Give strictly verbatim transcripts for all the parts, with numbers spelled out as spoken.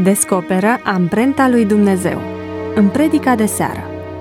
Descoperă amprenta lui Dumnezeu în predica de seară.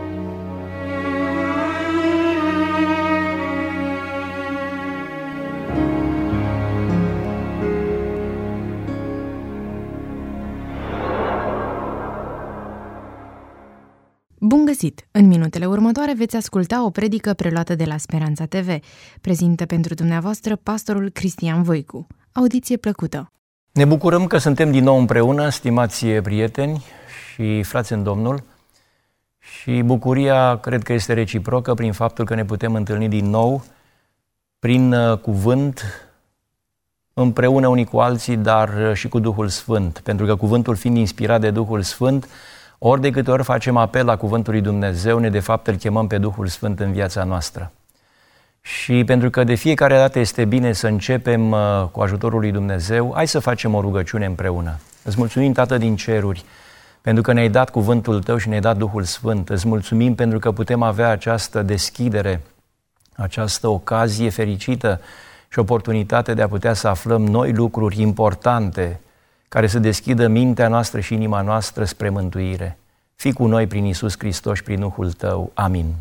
Bun găsit! În minutele următoare veți asculta o predică preluată de la Speranța T V. Prezintă pentru dumneavoastră pastorul Cristian Voicu. Audiție plăcută! Ne bucurăm că suntem din nou împreună, stimați prieteni și frați în Domnul, și bucuria cred că este reciprocă prin faptul că ne putem întâlni din nou prin cuvânt, împreună unii cu alții, dar și cu Duhul Sfânt, pentru că cuvântul fiind inspirat de Duhul Sfânt, ori de câte ori facem apel la cuvântul lui Dumnezeu, ne de fapt îl chemăm pe Duhul Sfânt în viața noastră. Și pentru că de fiecare dată este bine să începem uh, cu ajutorul lui Dumnezeu, hai să facem o rugăciune împreună. Îți mulțumim, Tată din ceruri, pentru că ne-ai dat cuvântul Tău și ne-ai dat Duhul Sfânt. Îți mulțumim pentru că putem avea această deschidere, această ocazie fericită și oportunitate de a putea să aflăm noi lucruri importante care să deschidă mintea noastră și inima noastră spre mântuire. Fii cu noi prin Iisus Hristos și prin Duhul Tău. Amin.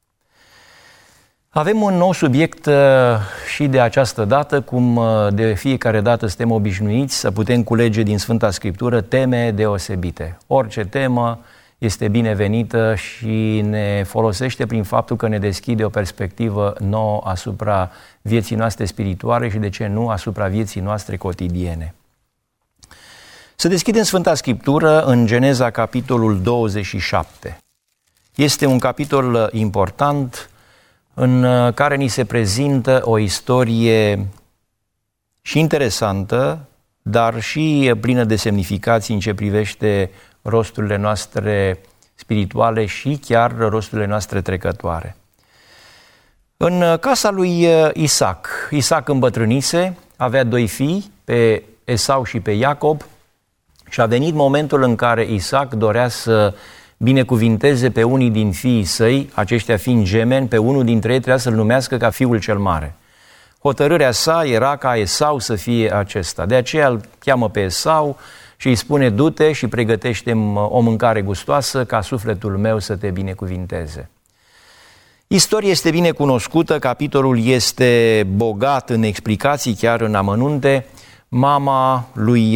Avem un nou subiect și de această dată, cum de fiecare dată suntem obișnuiți să putem culege din Sfânta Scriptură teme deosebite. Orice temă este binevenită și ne folosește prin faptul că ne deschide o perspectivă nouă asupra vieții noastre spirituale și, de ce nu, asupra vieții noastre cotidiene. Să deschidem Sfânta Scriptură în Geneza, capitolul douăzeci și șapte. Este un capitol important în care ni se prezintă o istorie și interesantă, dar și plină de semnificații în ce privește rosturile noastre spirituale și chiar rosturile noastre trecătoare. În casa lui Isaac, Isaac îmbătrânise, avea doi fii, pe Esau și pe Iacob, și a venit momentul în care Isaac dorea să binecuvinteze pe unii din fiii săi, aceștia fiind gemeni, pe unul dintre ei trebuia să-l numească ca fiul cel mare. Hotărârea sa era ca Esau să fie acesta. De aceea îl cheamă pe Esau și îi spune: du-te și pregătește-mi o mâncare gustoasă ca sufletul meu să te binecuvinteze. Istoria este bine cunoscută, capitolul este bogat în explicații, chiar în amănunte. Mama lui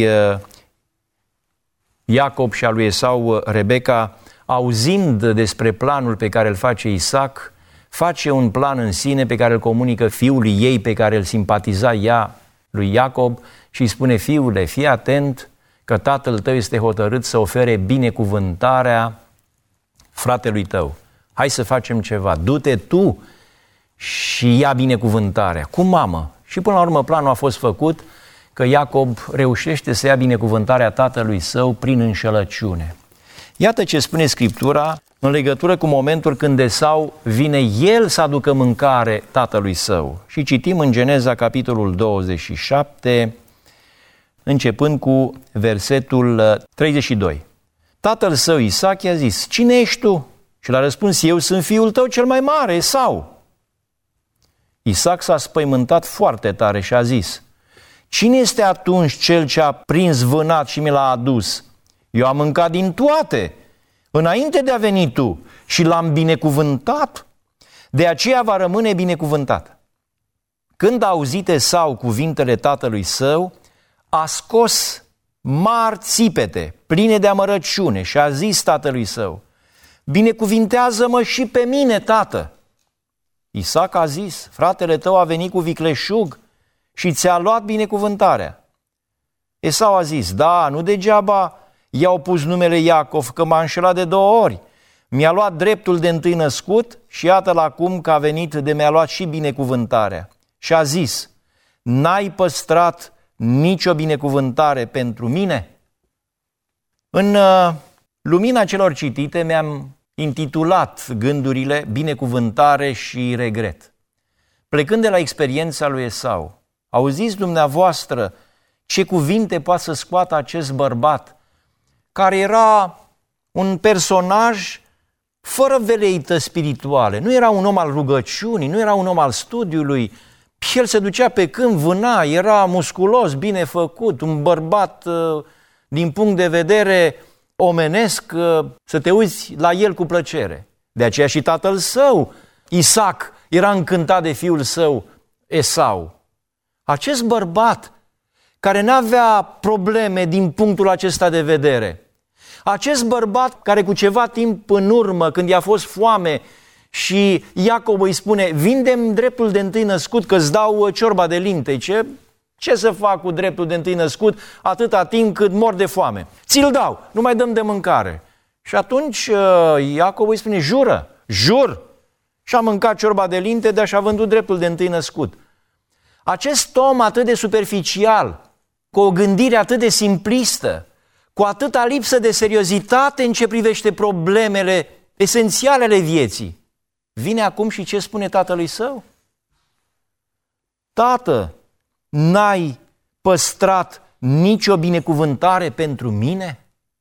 Iacob și a lui Esau, Rebecca, auzind despre planul pe care îl face Isaac, face un plan în sine pe care îl comunică fiului ei, pe care îl simpatiza ea, lui Iacob, și îi spune: fiule, fii atent că tatăl tău este hotărât să ofere binecuvântarea fratelui tău. Hai să facem ceva, du-te tu și ia binecuvântarea. Cu mamă. Și până la urmă planul a fost făcut, că Iacob reușește să ia binecuvântarea tatălui său prin înșelăciune. Iată ce spune Scriptura în legătură cu momentul când Esau vine el să aducă mâncare tatălui său. Și citim în Geneza, capitolul douăzeci și șapte, începând cu versetul treizeci și doi. Tatăl său Isaac i-a zis: cine ești tu? Și l-a răspuns: eu sunt fiul tău cel mai mare, Esau. Isaac s-a spăimântat foarte tare și a zis: cine este atunci cel ce a prins vânat și mi l-a adus? Eu am mâncat din toate, înainte de a veni tu, și l-am binecuvântat. De aceea va rămâne binecuvântat. Când a auzit Esau cuvintele tatălui său, a scos mari țipete, pline de amărăciune, și a zis tatălui său: binecuvintează-mă și pe mine, tată. Isaac a zis: fratele tău a venit cu vicleșug și ți-a luat binecuvântarea. Esau a zis: da, nu degeaba i-au pus numele Iacov, că m-a înșelat de două ori. Mi-a luat dreptul de întâi născut și iată-l acum că a venit de mi-a luat și binecuvântarea. Și a zis: n-ai păstrat nicio binecuvântare pentru mine? În uh, lumina celor citite mi-am intitulat gândurile binecuvântare și regret. Plecând de la experiența lui Esau, auziți dumneavoastră ce cuvinte poate să scoată acest bărbat, care era un personaj fără veleită spirituale. Nu era un om al rugăciunii, nu era un om al studiului. El se ducea pe câmp, vâna, era musculos, bine făcut, un bărbat uh, din punct de vedere omenesc, să te uiți la el cu plăcere. De aceea și tatăl său, Isaac, era încântat de fiul său, Esau. Acest bărbat care n-avea probleme din punctul acesta de vedere, acest bărbat care cu ceva timp în urmă, când i-a fost foame și Iacob îi spune, vinde-mi dreptul de întâi născut că îți dau ciorba de linte. Ce? Ce să fac cu dreptul de întâi născut atâta timp cât mor de foame? Ți-l dau, nu mai dăm de mâncare. Și atunci Iacob îi spune, jură, jur. Și a mâncat ciorba de linte, dar și-a vândut dreptul de întâi născut. Acest om atât de superficial, cu o gândire atât de simplistă, cu atâta lipsă de seriozitate în ce privește problemele esențiale ale vieții, vine acum și ce spune tatălui său? Tată, n-ai păstrat nicio binecuvântare pentru mine?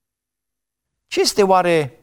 Ce este oare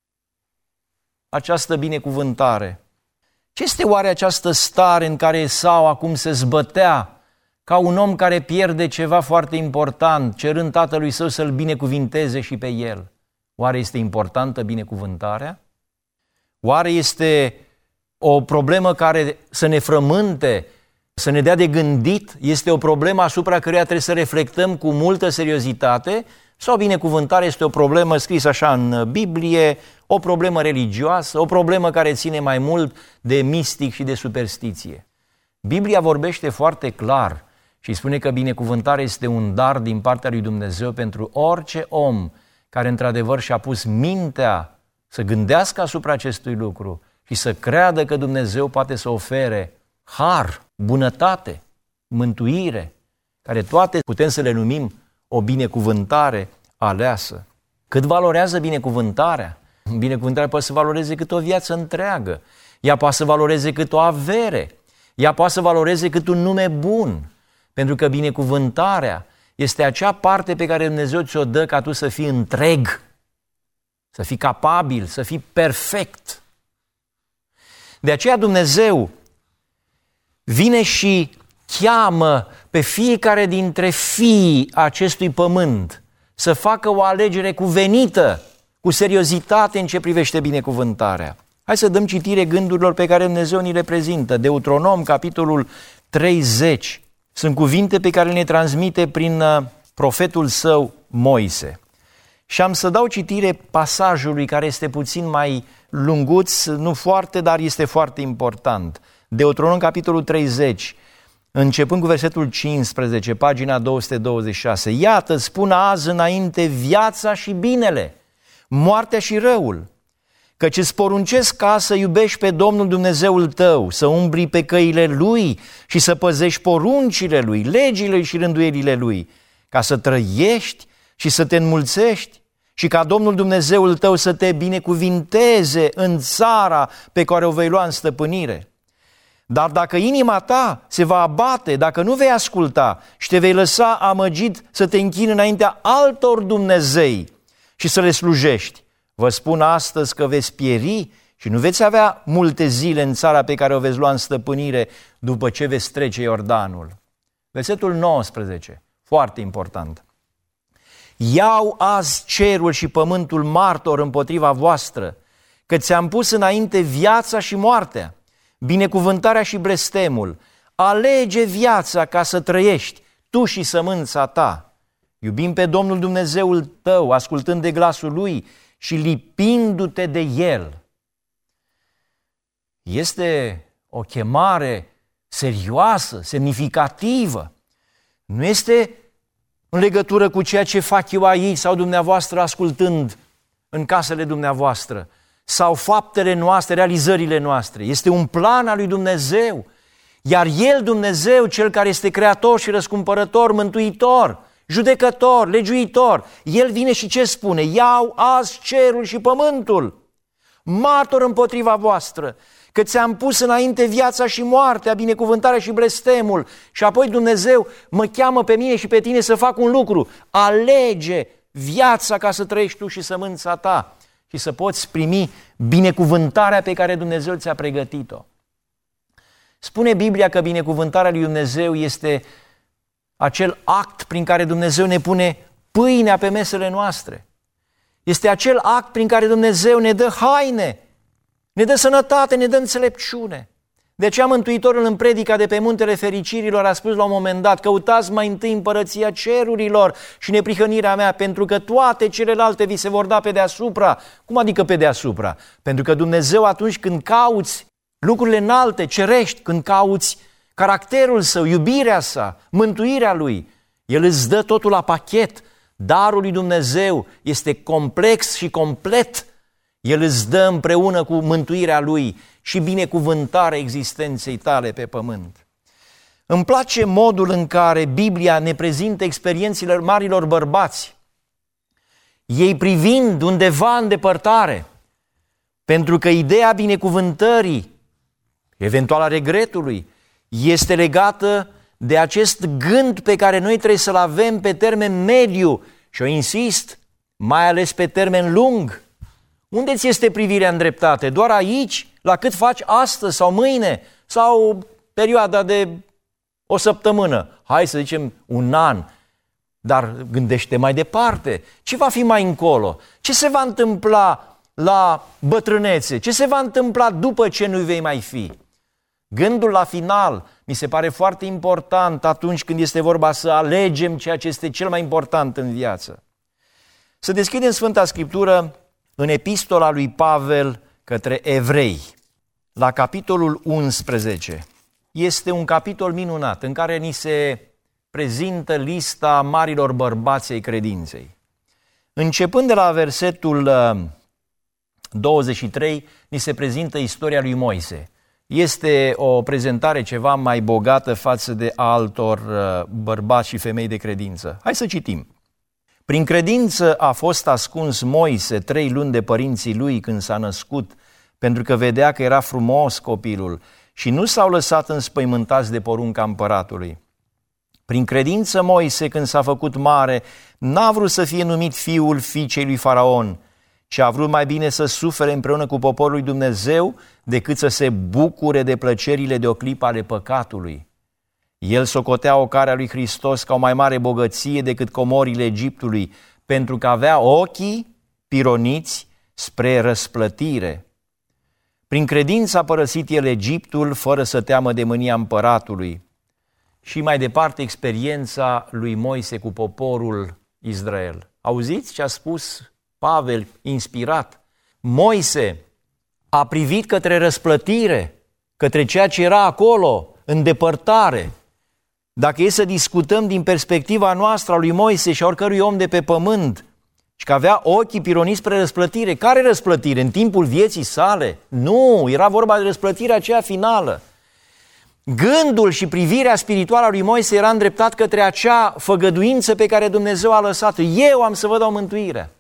această binecuvântare? Ce este oare această stare în care Esau acum se zbătea ca un om care pierde ceva foarte important, cerând tatălui său să-l binecuvinteze și pe el? Oare este importantă binecuvântarea? Oare este o problemă care să ne frământe, să ne dea de gândit? Este o problemă asupra căreia trebuie să reflectăm cu multă seriozitate? Sau binecuvântarea este o problemă scrisă așa în Biblie, o problemă religioasă, o problemă care ține mai mult de mistic și de superstiție? Biblia vorbește foarte clar și spune că binecuvântarea este un dar din partea lui Dumnezeu pentru orice om care într-adevăr și-a pus mintea să gândească asupra acestui lucru și să creadă că Dumnezeu poate să ofere har, bunătate, mântuire, care toate putem să le numim o binecuvântare aleasă. Cât valorează binecuvântarea? Binecuvântarea poate să valoreze cât o viață întreagă, ea poate să valoreze cât o avere, ea poate să valoreze cât un nume bun, pentru că binecuvântarea este acea parte pe care Dumnezeu ți-o dă ca tu să fii întreg, să fii capabil, să fii perfect. De aceea Dumnezeu vine și cheamă pe fiecare dintre fiii acestui pământ să facă o alegere cuvenită, cu seriozitate în ce privește binecuvântarea. Hai să dăm citire gândurilor pe care Dumnezeu ni le prezintă. Deuteronom, capitolul treizeci. Sunt cuvinte pe care le transmite prin profetul său Moise. Și am să dau citire pasajului care este puțin mai lunguț, nu foarte, dar este foarte important. Deuteronom, capitolul treizeci, începând cu versetul cincisprezece, pagina două sute douăzeci și șase. Iată, spun azi înainte viața și binele, moartea și răul, căci îți poruncesc ca să iubești pe Domnul Dumnezeul tău, să umbli pe căile Lui și să păzești poruncile Lui, legile și rânduielile Lui, ca să trăiești și să te înmulțești și ca Domnul Dumnezeul tău să te binecuvinteze în țara pe care o vei lua în stăpânire. Dar dacă inima ta se va abate, dacă nu vei asculta și te vei lăsa amăgit să te închini înaintea altor Dumnezei și să le slujești, vă spun astăzi că veți pieri și nu veți avea multe zile în țara pe care o veți lua în stăpânire după ce veți trece Iordanul. Versetul nouăsprezece, foarte important. Iau azi cerul și pământul martor împotriva voastră, că ți-am pus înainte viața și moartea, binecuvântarea și blestemul. Alege viața ca să trăiești, tu și sămânța ta. Iubim pe Domnul Dumnezeul tău, ascultând de glasul Lui și lipindu-te de El. Este o chemare serioasă, semnificativă. Nu este în legătură cu ceea ce fac eu aici sau dumneavoastră ascultând în casele dumneavoastră, sau faptele noastre, realizările noastre. Este un plan al lui Dumnezeu, iar El, Dumnezeu, Cel care este creator și răscumpărător, mântuitor, judecător, legiuitor, El vine și ce spune? Iau azi cerul și pământul, martor împotriva voastră, că ți-am pus înainte viața și moartea, binecuvântarea și blestemul. Și apoi Dumnezeu mă cheamă pe mine și pe tine să fac un lucru. Alege viața ca să trăiești tu și sămânța ta și să poți primi binecuvântarea pe care Dumnezeu ți-a pregătit-o. Spune Biblia că binecuvântarea lui Dumnezeu este acel act prin care Dumnezeu ne pune pâinea pe mesele noastre. Este acel act prin care Dumnezeu ne dă haine, ne dă sănătate, ne dă înțelepciune. De aceea Mântuitorul în predica de pe Muntele Fericirilor a spus la un moment dat: căutați mai întâi împărăția cerurilor și neprihănirea mea, pentru că toate celelalte vi se vor da pe deasupra. Cum adică pe deasupra? Pentru că Dumnezeu, atunci când cauți lucrurile înalte, cerești, când cauți caracterul Său, iubirea Sa, mântuirea Lui, El îți dă totul la pachet. Darul lui Dumnezeu este complex și complet. El îți dă împreună cu mântuirea Lui și binecuvântarea existenței tale pe pământ. Îmi place modul în care Biblia ne prezintă experiențele marilor bărbați, ei privind undeva în depărtare, pentru că ideea binecuvântării, eventual a regretului, este legată de acest gând pe care noi trebuie să-l avem pe termen mediu și, o insist, mai ales pe termen lung. Unde ți este privirea îndreptată? Doar aici? La cât faci astăzi sau mâine? Sau perioada de o săptămână? Hai să zicem un an. Dar gândește mai departe. Ce va fi mai încolo? Ce se va întâmpla la bătrânețe? Ce se va întâmpla după ce nu vei mai fi? Gândul la final mi se pare foarte important atunci când este vorba să alegem ceea ce este cel mai important în viață. Să deschidem Sfânta Scriptură în epistola lui Pavel către evrei, la capitolul unsprezece. Este un capitol minunat în care ni se prezintă lista marilor bărbați ai credinței. Începând de la versetul douăzeci și trei, ni se prezintă istoria lui Moise. Este o prezentare ceva mai bogată față de altor bărbați și femei de credință. Hai să citim. Prin credință a fost ascuns Moise trei luni de părinții lui când s-a născut, pentru că vedea că era frumos copilul și nu s-au lăsat înspăimântați de porunca împăratului. Prin credință Moise, când s-a făcut mare, n-a vrut să fie numit fiul fiicei lui Faraon, ci a vrut mai bine să sufere împreună cu poporul lui Dumnezeu decât să se bucure de plăcerile de o clipă ale păcatului. El socotea ocarea lui Hristos ca o mai mare bogăție decât comorile Egiptului, pentru că avea ochii pironiți spre răsplătire. Prin credință a părăsit el Egiptul fără să teamă de mânia împăratului. Și mai departe experiența lui Moise cu poporul Israel. Auziți ce a spus Pavel, inspirat? Moise a privit către răsplătire, către ceea ce era acolo, în depărtare. Dacă e să discutăm din perspectiva noastră a lui Moise și a oricărui om de pe pământ, și că avea ochii pironiți spre răsplătire, care răsplătire? În timpul vieții sale? Nu, era vorba de răsplătirea aceea finală. Gândul și privirea spirituală a lui Moise era îndreptat către acea făgăduință pe care Dumnezeu a lăsat-o. Eu am să vă dau mântuirea.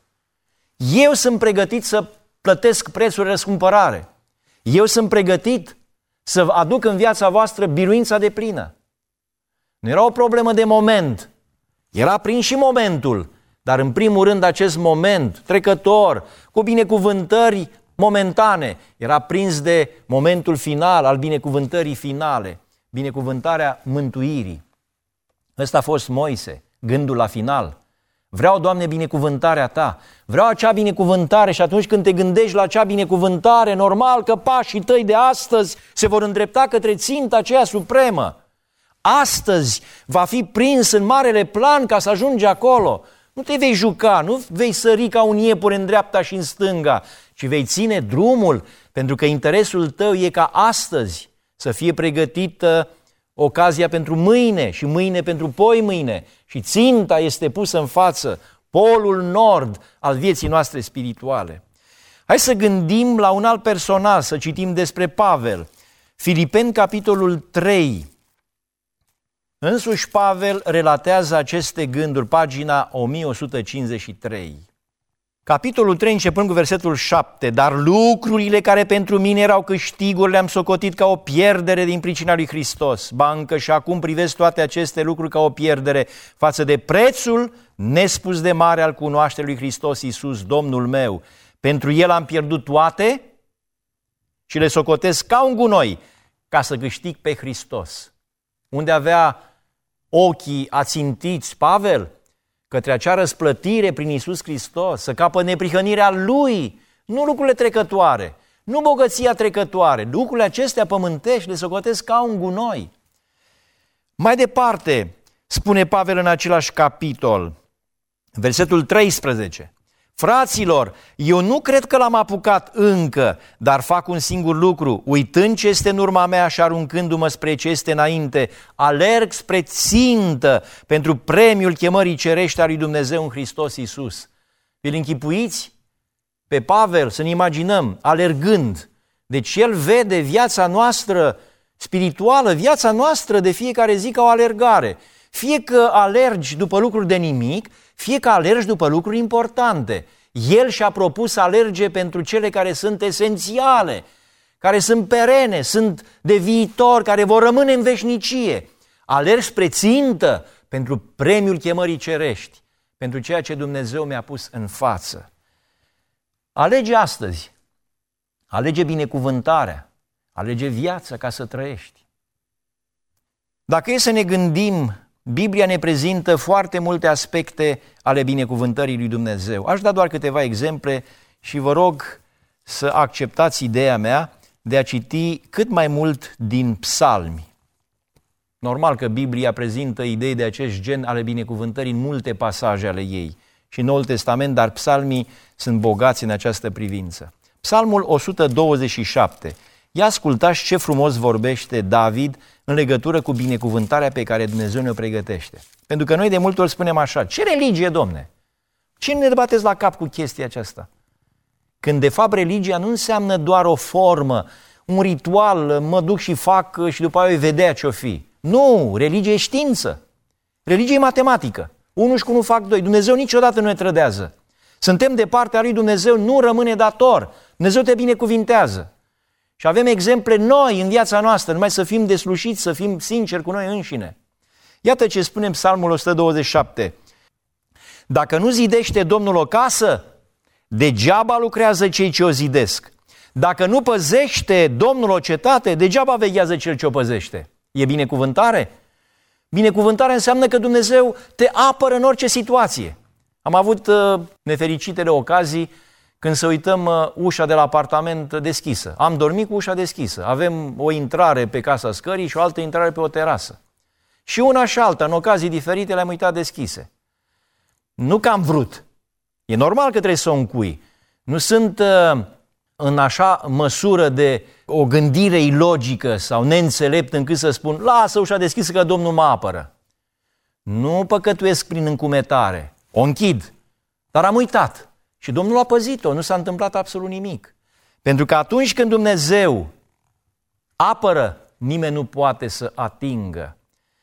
Eu sunt pregătit să plătesc prețul de răscumpărare. Eu sunt pregătit să aduc în viața voastră biruința deplină. Nu era o problemă de moment. Era prins și momentul, dar în primul rând acest moment trecător, cu binecuvântări momentane, era prins de momentul final al binecuvântării finale, binecuvântarea mântuirii. Ăsta a fost Moise, gândul la final. Vreau, Doamne, binecuvântarea Ta. Vreau acea binecuvântare și atunci când te gândești la acea binecuvântare, normal că pașii tăi de astăzi se vor îndrepta către ținta aceea supremă. Astăzi va fi prins în marele plan ca să ajungi acolo. Nu te vei juca, nu vei sări ca un iepure în dreapta și în stânga, ci vei ține drumul, pentru că interesul tău e ca astăzi să fie pregătită ocazia pentru mâine și mâine pentru poi mâine și ținta este pusă în față, polul nord al vieții noastre spirituale. Hai să gândim la un alt personaj, să citim despre Pavel. Filipeni, capitolul trei. Însuși Pavel relatează aceste gânduri, pagina o mie o sută cincizeci și trei. Capitolul trei, începând cu versetul șapte. Dar lucrurile care pentru mine erau câștiguri le-am socotit ca o pierdere din pricina lui Hristos. Ba încă și acum privesc toate aceste lucruri ca o pierdere față de prețul nespus de mare al cunoașterii lui Hristos Iisus, Domnul meu. Pentru El am pierdut toate și le socotesc ca un gunoi ca să câștig pe Hristos. Unde avea ochii ațintiți Pavel? către acea răsplătire prin Iisus Hristos, să capă neprihănirea Lui, nu lucrurile trecătoare, nu bogăția trecătoare, lucrurile acestea pământești le socotesc ca un gunoi. Mai departe, spune Pavel în același capitol, versetul treisprezece, fraților, eu nu cred că l-am apucat încă, dar fac un singur lucru, uitând ce este în urma mea și aruncându-mă spre ce este înainte, alerg spre țintă pentru premiul chemării cerești a lui Dumnezeu în Hristos Iisus. Vi-l închipuiți pe Pavel, să ne imaginăm, alergând. Deci el vede viața noastră spirituală, viața noastră de fiecare zi ca o alergare. Fie că alergi după lucruri de nimic, fie că alergi după lucruri importante. El și-a propus să alerge pentru cele care sunt esențiale, care sunt perene, sunt de viitor, care vor rămâne în veșnicie. Alergi spre țintă pentru premiul chemării cerești, pentru ceea ce Dumnezeu mi-a pus în față. Alege astăzi, alege binecuvântarea, alege viața ca să trăiești. Dacă e să ne gândim, Biblia ne prezintă foarte multe aspecte ale binecuvântării lui Dumnezeu. Aș da doar câteva exemple și vă rog să acceptați ideea mea de a citi cât mai mult din psalmi. Normal că Biblia prezintă idei de acest gen ale binecuvântării în multe pasaje ale ei și în Noul Testament, dar psalmii sunt bogați în această privință. Psalmul o sută douăzeci și șapte. Ia ascultați ce frumos vorbește David în legătură cu binecuvântarea pe care Dumnezeu ne-o pregătește. Pentru că noi de multe ori spunem așa, ce religie, Domne? Ce ne bateți la cap cu chestia aceasta? Când de fapt religia nu înseamnă doar o formă, un ritual, mă duc și fac și după aia vedea ce-o fi. Nu, religie e știință. Religie e matematică. Unu și cu unu fac doi. Dumnezeu niciodată nu ne trădează. Suntem de partea lui Dumnezeu, nu rămâne dator. Dumnezeu te binecuvintează. Și avem exemple noi în viața noastră, numai să fim deslușiți, să fim sinceri cu noi înșine. Iată ce spune în Psalmul o sută douăzeci și șapte. Dacă nu zidește Domnul o casă, degeaba lucrează cei ce o zidesc. Dacă nu păzește Domnul o cetate, degeaba veghează cel ce o păzește. E binecuvântare? Binecuvântarea înseamnă că Dumnezeu te apără în orice situație. Am avut uh, nefericitele ocazii când să uităm uh, ușa de la apartament deschisă. Am dormit cu ușa deschisă. Avem o intrare pe casa scării și o altă intrare pe o terasă. Și una și alta, în ocazii diferite, le-am uitat deschise. Nu că am vrut. E normal că trebuie să o încui. Nu sunt uh, în așa măsură de o gândire ilogică sau neînțelept încât să spun, lasă ușa deschisă că Domnul mă apără. Nu păcătuiesc prin încumetare. O închid. Dar am uitat. Și Domnul a păzit-o. Nu s-a întâmplat absolut nimic. Pentru că atunci când Dumnezeu apără, nimeni nu poate să atingă.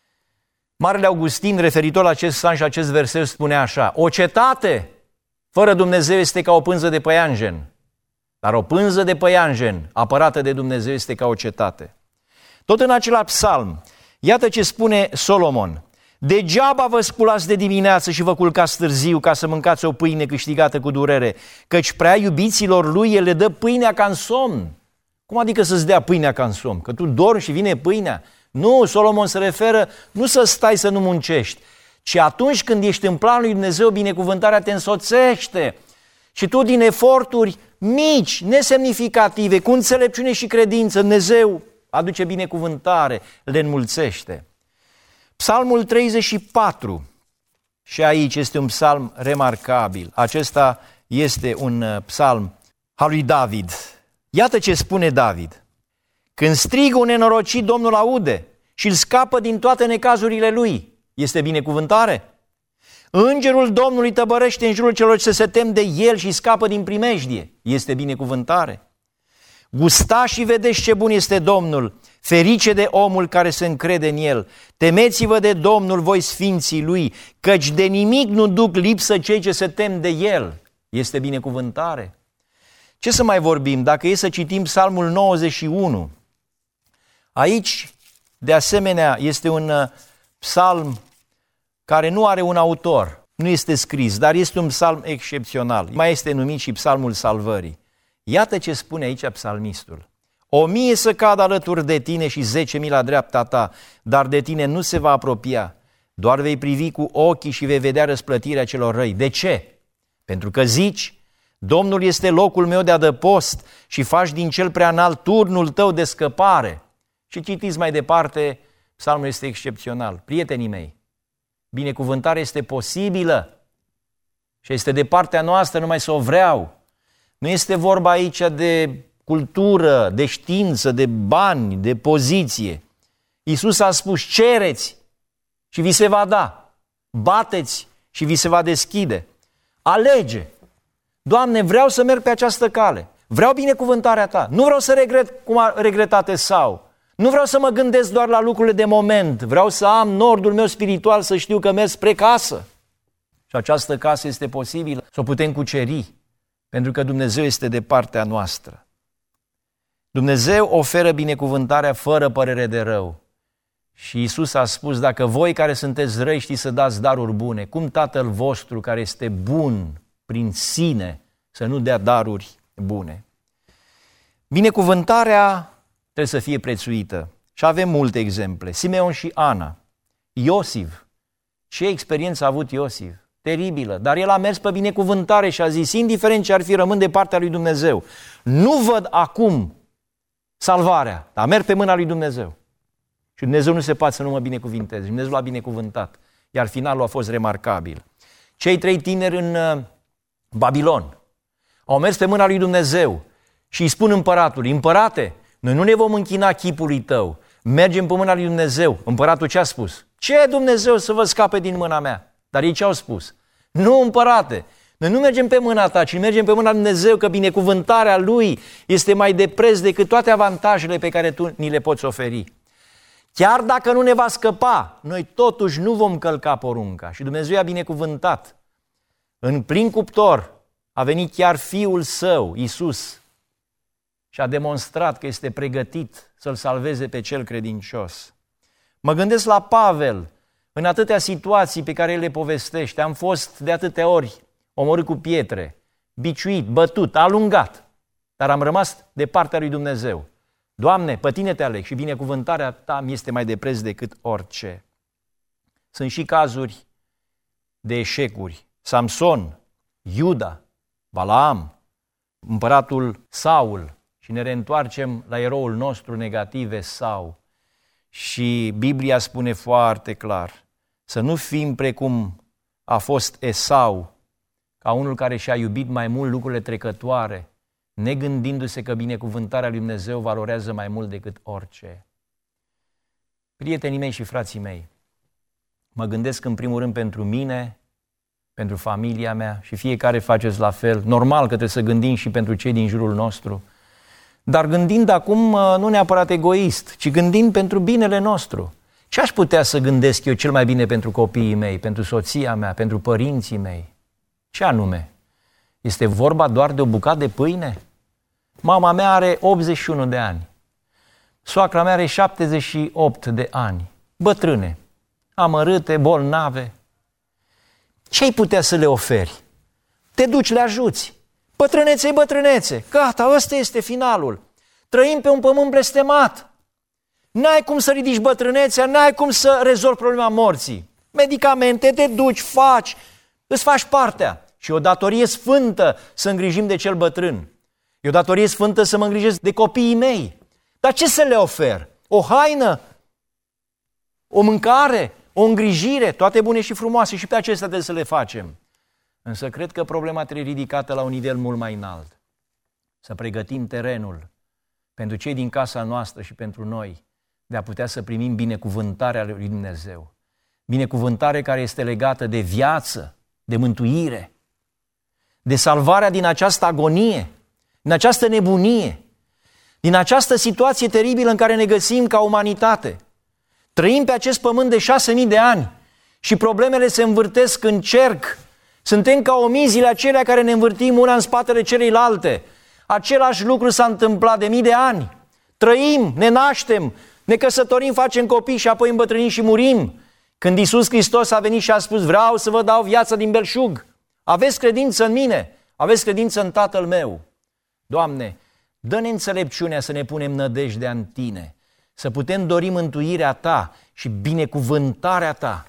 Marele Augustin, referitor la acest psalm și acest verset, spune așa: o cetate fără Dumnezeu este ca o pânză de păianjen, dar o pânză de păianjen apărată de Dumnezeu este ca o cetate. Tot în același psalm, iată ce spune Solomon: degeaba vă sculați de dimineață și vă culcați târziu ca să mâncați o pâine câștigată cu durere, căci prea iubiților lui el le dă pâinea ca în somn. Cum adică să-ți dea pâinea ca în somn? Că tu dormi și vine pâinea? Nu, Solomon se referă nu să stai să nu muncești, ci atunci când ești în planul lui Dumnezeu, binecuvântarea te însoțește. Și tu din eforturi mici, nesemnificative, cu înțelepciune și credință, Dumnezeu aduce binecuvântare, le înmulțește. Psalmul treizeci și patru, și aici este un psalm remarcabil. Acesta este un psalm al lui David. Iată ce spune David: când strigă un nenorocit, Domnul aude și îl scapă din toate necazurile lui. Este binecuvântare? Îngerul Domnului tăbărește în jurul celor ce se tem de el și scapă din primejdie. Este binecuvântare? Gustați și vedeți ce bun este Domnul, ferice de omul care se încrede în el. Temeți-vă de Domnul, voi sfinții lui, căci de nimic nu duc lipsă cei ce se tem de el. Este binecuvântare? Ce să mai vorbim? Dacă e să citim Psalmul nouăzeci și unu, aici, de asemenea, este un psalm care nu are un autor, nu este scris, dar este un psalm excepțional. Mai este numit și psalmul salvării. Iată ce spune aici psalmistul: o mie să cadă alături de tine și zece mii la dreapta ta, dar de tine nu se va apropia. doar vei privi cu ochii și vei vedea răsplătirea celor răi. De ce? Pentru că zici, Domnul este locul meu de adăpost și faci din cel prea înalt turnul tău de scăpare. Și citiți mai departe, psalmul este excepțional. Prietenii mei, binecuvântarea este posibilă și este de partea noastră, numai să o vreau. Nu este vorba aici de cultură, de știință, de bani, de poziție. Iisus a spus, cereți și vi se va da, bateți și vi se va deschide. Alege! Doamne, vreau să merg pe această cale, vreau binecuvântarea Ta, nu vreau să regret cum a regretat Esau, nu vreau să mă gândesc doar la lucrurile de moment, vreau să am nordul meu spiritual, să știu că merg spre casă. Și această casă este posibilă să o putem cuceri, pentru că Dumnezeu este de partea noastră. Dumnezeu oferă binecuvântarea fără părere de rău. Și Iisus a spus, dacă voi care sunteți răi știți să dați daruri bune, cum Tatăl vostru care este bun prin sine să nu dea daruri bune? Binecuvântarea trebuie să fie prețuită. Și avem multe exemple. Simeon și Ana, Iosif. Ce experiență a avut Iosif? Teribilă. Dar el a mers pe binecuvântare și a zis, indiferent ce ar fi, rămân de partea lui Dumnezeu. Nu văd acum salvarea, dar merg pe mâna lui Dumnezeu. Și Dumnezeu nu se poate să nu mă binecuvinteze. Dumnezeu l-a binecuvântat. Iar finalul a fost remarcabil. Cei trei tineri în uh, Babilon au mers pe mâna lui Dumnezeu și îi spun împăratului, împărate, noi nu ne vom închina chipului tău, mergem pe mâna lui Dumnezeu. Împăratul ce a spus? Ce Dumnezeu să vă scape din mâna mea? Dar ei ce au spus? Nu, împărate, noi nu mergem pe mâna ta, ci mergem pe mâna lui Dumnezeu, că binecuvântarea lui este mai de preț decât toate avantajele pe care tu ni le poți oferi. Chiar dacă nu ne va scăpa, noi totuși nu vom călca porunca. Și Dumnezeu a binecuvântat. În plin cuptor a venit chiar Fiul Său, Iisus, și a demonstrat că este pregătit să-l salveze pe cel credincios. Mă gândesc la Pavel, în atâtea situații pe care el le povestește. Am fost de atâtea ori omorât cu pietre, biciuit, bătut, alungat, dar am rămas de partea lui Dumnezeu. Doamne, pe Tine te aleg și binecuvântarea Ta mi este mai de preț decât orice. Sunt și cazuri de eșecuri. Samson, Iuda, Balaam, împăratul Saul. Și ne reîntoarcem la eroul nostru negativ, Esau. Și Biblia spune foarte clar, să nu fim precum a fost Esau, ca unul care și-a iubit mai mult lucrurile trecătoare, negândindu-se că binecuvântarea lui Dumnezeu valorează mai mult decât orice. Prietenii mei și frații mei, mă gândesc în primul rând pentru mine, pentru familia mea și fiecare faceți la fel. Normal că trebuie să gândim și pentru cei din jurul nostru, dar gândind acum nu neapărat egoist, ci gândind pentru binele nostru. Ce aș putea să gândesc eu cel mai bine pentru copiii mei, pentru soția mea, pentru părinții mei? Ce anume? Este vorba doar de o bucată de pâine? Mama mea are optzeci și unu de ani. Soacra mea are șaptezeci și opt de ani. Bătrâne, amărâte, bolnave. Ce-ai putea să le oferi? Te duci, le ajuți. Bătrânețe-i bătrânețe. Gata, ăsta este finalul. Trăim pe un pământ blestemat. N-ai cum să ridici bătrânețea, n-ai cum să rezolvi problema morții. Medicamente, te duci, faci, îți faci partea. Și o datorie sfântă să îngrijim de cel bătrân. E o datorie sfântă să mă îngrijesc de copiii mei. Dar ce să le ofer? O haină? O mâncare? O îngrijire? Toate bune și frumoase și pe acestea trebuie să le facem. Însă cred că problema trebuie ridicată la un nivel mult mai înalt. Să pregătim terenul pentru cei din casa noastră și pentru noi de a putea să primim binecuvântarea lui Dumnezeu. Binecuvântare care este legată de viață, de mântuire, de salvarea din această agonie, din această nebunie, din această situație teribilă în care ne găsim ca umanitate. Trăim pe acest pământ de șase mii de ani și problemele se învârtesc în cerc. Suntem ca omizile acelea care ne învârtim una în spatele celeilalte. Același lucru s-a întâmplat de mii de ani. Trăim, ne naștem, ne căsătorim, facem copii și apoi îmbătrânim și murim. Când Iisus Hristos a venit și a spus, vreau să vă dau viața din belșug. Aveți credință în mine, aveți credință în Tatăl meu. Doamne, dă-ne înțelepciunea să ne punem nădejdea în Tine, să putem dori mântuirea Ta și binecuvântarea Ta.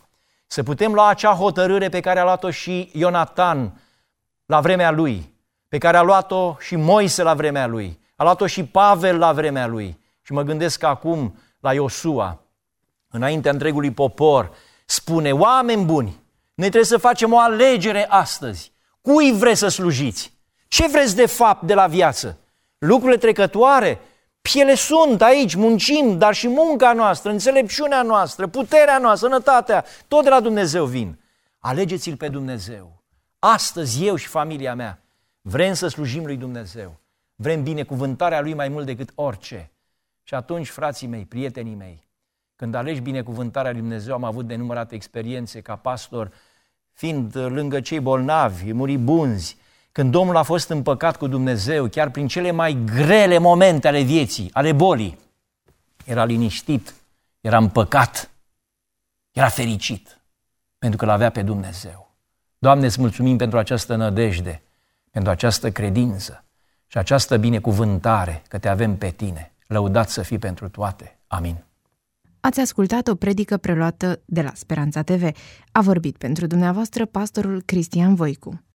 să putem lua acea hotărâre pe care a luat-o și Ionatan la vremea lui, pe care a luat-o și Moise la vremea lui, a luat-o și Pavel la vremea lui. Și mă gândesc acum la Iosua, înaintea întregului popor, spune: oameni buni, noi trebuie să facem o alegere astăzi. Cui vreți să slujiți? Ce vreți de fapt de la viață? Lucrurile trecătoare? Ele sunt aici, muncim, dar și munca noastră, înțelepciunea noastră, puterea noastră, sănătatea, tot de la Dumnezeu vin. Alegeți-L pe Dumnezeu. Astăzi eu și familia mea vrem să slujim lui Dumnezeu. Vrem binecuvântarea Lui mai mult decât orice. Și atunci, frații mei, prietenii mei, când alegi binecuvântarea lui Dumnezeu, am avut de nenumărate experiențe ca pastor, fiind lângă cei bolnavi, muribunzi, când Domnul a fost împăcat cu Dumnezeu, chiar prin cele mai grele momente ale vieții, ale bolii, era liniștit, era împăcat, era fericit, pentru că l-avea pe Dumnezeu. Doamne, îți mulțumim pentru această nădejde, pentru această credință și această binecuvântare că te avem pe tine. Lăudat să fii pentru toate. Amin. Ați ascultat o predică preluată de la Speranța T V. A vorbit pentru dumneavoastră pastorul Cristian Voicu.